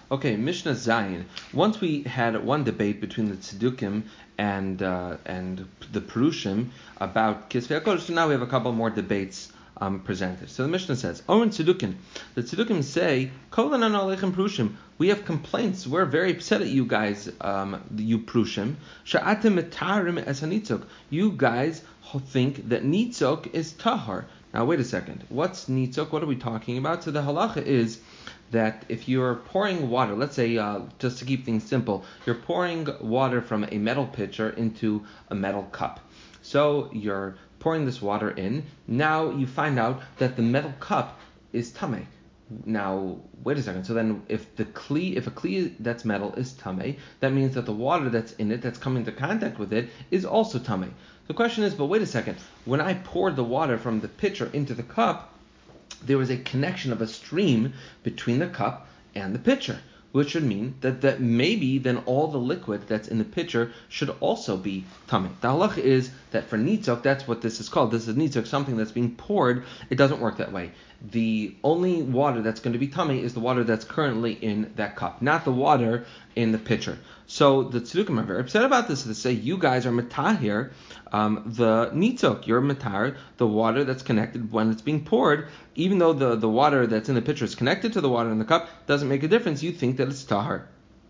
Okay, Mishnah Zayin. Once we had one debate between the Tzedukim and the Perushim about Kisvei HaKodesh, so now we have a couple more debates presented. So the Mishnah says, Oren Tzedukim. The Tzedukim say, Kol Ananu Aleichem Perushim. We have complaints. We're very upset at you guys, you Perushim. Sha'atem metarim es hanitzok. You guys think that nitzok is tahar. Now wait a second. What's nitzok? What are we talking about? So the halacha is that if you're pouring water, let's say, just to keep things simple, you're pouring water from a metal pitcher into a metal cup. So you're pouring this water in. Now you find out that the metal cup is tameh. Now, wait a second. So then if a kli that's metal is tameh, that means that the water that's in it, that's coming into contact with it, is also tameh. The question is, but wait a second. When I poured the water from the pitcher into the cup, there was a connection of a stream between the cup and the pitcher, which should mean that maybe then all the liquid that's in the pitcher should also be tameh. The halach is that for nitzok, that's what this is called. This is nitzok, something that's being poured. It doesn't work that way. The only water that's going to be tameh is the water that's currently in that cup, not the water in the pitcher. So the Tzedukim are very upset about this. They say, you guys are matahir, the nitzok, you're matahir, the water that's connected when it's being poured, even though the water that's in the pitcher is connected to the water in the cup, doesn't make a difference. You think that it's tahar.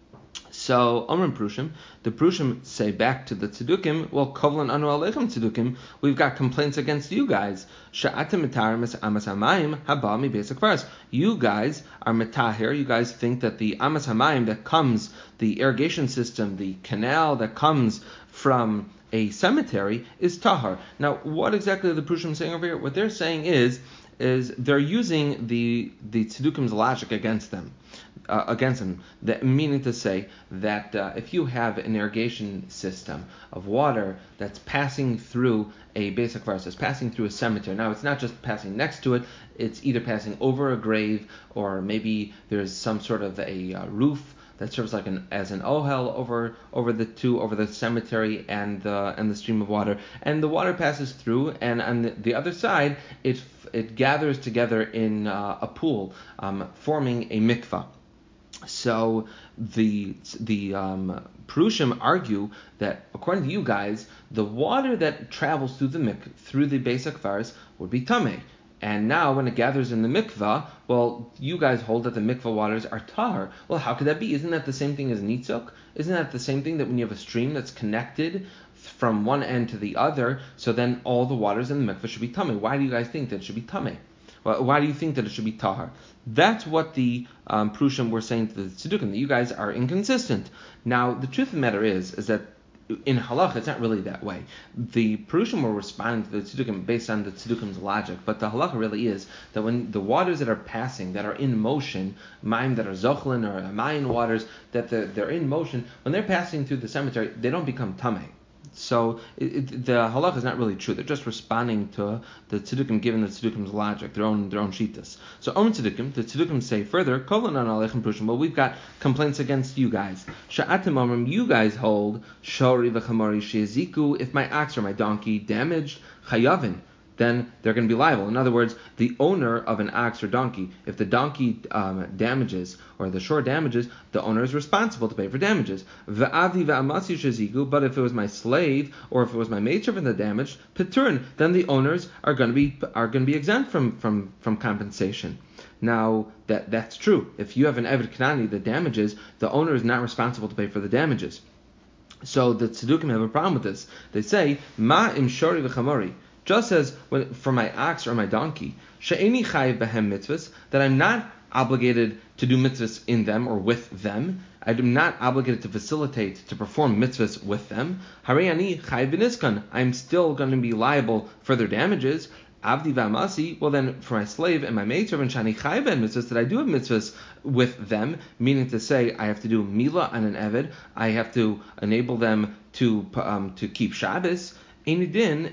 So, Omrim Prushim, the Prushim say back to the Tzedukim, well, Kovlan Anu Aleichem Tzedukim, we've got complaints against you guys. Sha'atem metarim es amas hamayim haba mi beis hakvaros. You guys are metahir, you guys think that the amas hamayim that comes, the irrigation system, the canal that comes from a cemetery is tahar. Now, what exactly are the Prushim saying over here? What they're saying is they're using the Tzedukim's logic against them. Meaning to say that if you have an irrigation system of water that's passing through a basic verse, it's passing through a cemetery. Now, it's not just passing next to it, it's either passing over a grave, or maybe there's some sort of a roof that serves like as an ohel over the cemetery and the stream of water, and the water passes through, and on the other side it gathers together in a pool, forming a mikvah. So the Perushim argue that according to you guys, the water that travels through the basic vars would be tameh. And now when it gathers in the mikvah, well, you guys hold that the mikvah waters are tahar. Well, how could that be? Isn't that the same thing as nitzok? Isn't that the same thing that when you have a stream that's connected from one end to the other, so then all the waters in the mikvah should be tameh? Why do you guys think that it should be tameh? Why do you think that it should be tahar? That's what the Prushim were saying to the Tzedukim, that you guys are inconsistent. Now, the truth of the matter is that in halacha, it's not really that way. The Perushim will respond to the Tzedukim based on the Tzedukim's logic, but the halacha really is that when the waters that are passing, that are in motion, mayim that are zochlin or mayin waters, that they're in motion, when they're passing through the cemetery, they don't become tameh. So the halacha is not really true. They're just responding to the Tzedukim, given the Tzedukim's logic, their own shitas. So Om Tzedukim, the Tzedukim say further, Kol Anan Aleichem Perushim, well, we've got complaints against you guys. Sha'atim Omrim, you guys hold Shori v'chamori she'eziku, if my ox or my donkey damaged chayavin, then they're going to be liable. In other words, the owner of an ox or donkey, if the donkey damages or the shore damages, the owner is responsible to pay for damages. Ve'avi ve'amasi shezigu, but if it was my slave or if it was my maidservant that damaged, peturn, then the owners are going to be exempt from compensation. Now, that's true. If you have an Eved Kanani that damages, the owner is not responsible to pay for the damages. So the Tzedukim have a problem with this. They say, Ma im shori v'chamori, just as for my ox or my donkey, she'eni chayiv behem mitzvahs, that I'm not obligated to do mitzvahs in them or with them. I'm not obligated to facilitate, to perform mitzvahs with them. Harei ani chayiv b'niskan, I'm still going to be liable for their damages. Avdi v'amasi, well then for my slave and my maidservant, shani chayiv ben mitzvahs, that I do have mitzvahs with them, meaning to say I have to do milah on an eved, I have to enable them to keep Shabbos. So then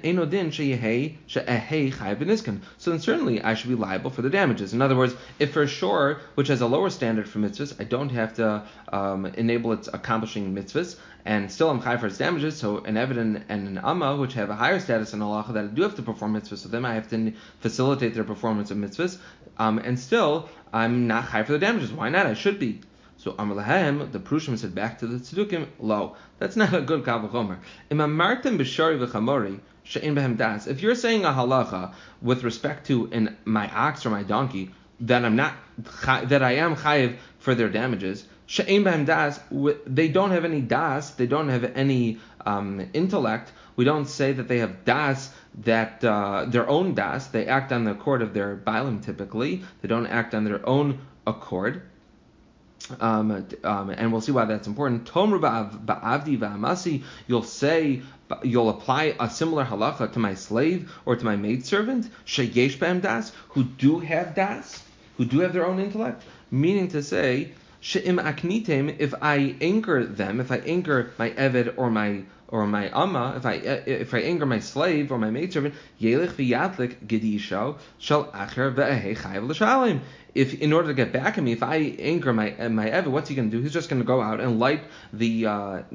certainly I should be liable for the damages. In other words, if for a shore, which has a lower standard for mitzvahs, I don't have to enable its accomplishing mitzvahs, and still I'm chai for its damages, so an Eved and an Amma, which have a higher status in halacha, that I do have to perform mitzvahs with them, I have to facilitate their performance of mitzvahs, and still I'm not chai for the damages. Why not? I should be. So Amar Lahem, the Prushim said back to the Tzedukim, lo, that's not a good Kal V'chomer. Im amartem b'shari v'chamori she'in behem das. If you're saying a halacha with respect to my ox or my donkey that I am chayiv for their damages, she'in behem das, they don't have any das, they don't have any intellect. We don't say that they have das, that their own das. They act on the accord of their bailim typically. They don't act on their own accord. And we'll see why that's important. Tomru ba'avdi va'amasi, you'll apply a similar halacha to my slave or to my maidservant, sheyesh b'hem das, who do have das, who do have their own intellect. Meaning to say, she'im aknitem, if I anchor them, if I anchor my eved or my amma, if I anger my slave or my maidservant, yelich v'yatlik gedisho shall acher ve'ehei chayav l'shalim. If in order to get back at me, if I anger my eved, what's he going to do? He's just going to go out and light the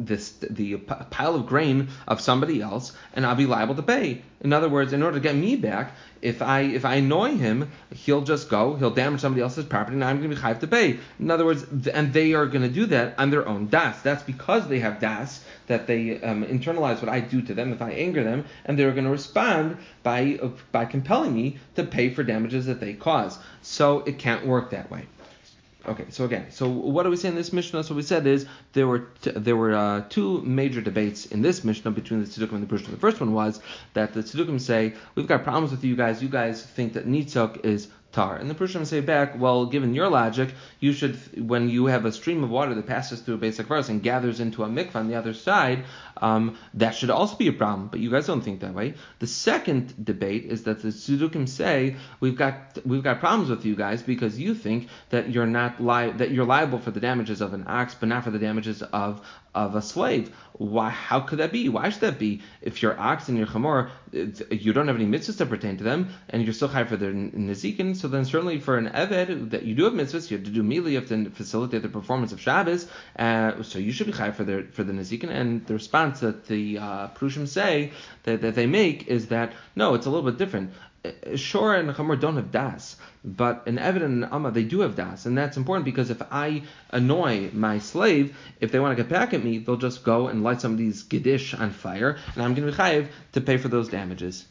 pile of grain of somebody else, and I'll be liable to pay. In other words, in order to get me back, if I annoy him, he'll just go, he'll damage somebody else's property, and I'm going to be chayav to pay. In other words, and they are going to do that on their own das. That's because they have das, that they internalize what I do to them if I anger them, and they're going to respond by compelling me to pay for damages that they cause. So it can't work that way. Okay, so what do we say in this Mishnah? So what we said is there were two major debates in this Mishnah between the Tzedukim and the Prushim. The first one was that the Tzedukim say, we've got problems with you guys. You guys think that nitzok is tar. And the Prushim say back, well, given your logic, you should, when you have a stream of water that passes through a basic verse and gathers into a mikvah on the other side, that should also be a problem. But you guys don't think that way. The second debate is that the Tzedukim say we've got problems with you guys because you think that you're liable for the damages of an ox, but not for the damages of a slave. Why? How could that be? Why should that be? If your ox and your chamor, you don't have any mitzvahs that pertain to them, and you're still high for their nezikin, so then certainly for an eved that you do have mitzvahs, you have to do mili, you have to facilitate the performance of Shabbos, so you should be high for the nezikin. And the response that the Prushim say that they make is that no, it's a little bit different. Shor and Chamor don't have das, but an Eved and an Amma, they do have das, and that's important because if I annoy my slave, if they want to get back at me, they'll just go and light somebody's gedish on fire, and I'm going to be chayiv to pay for those damages.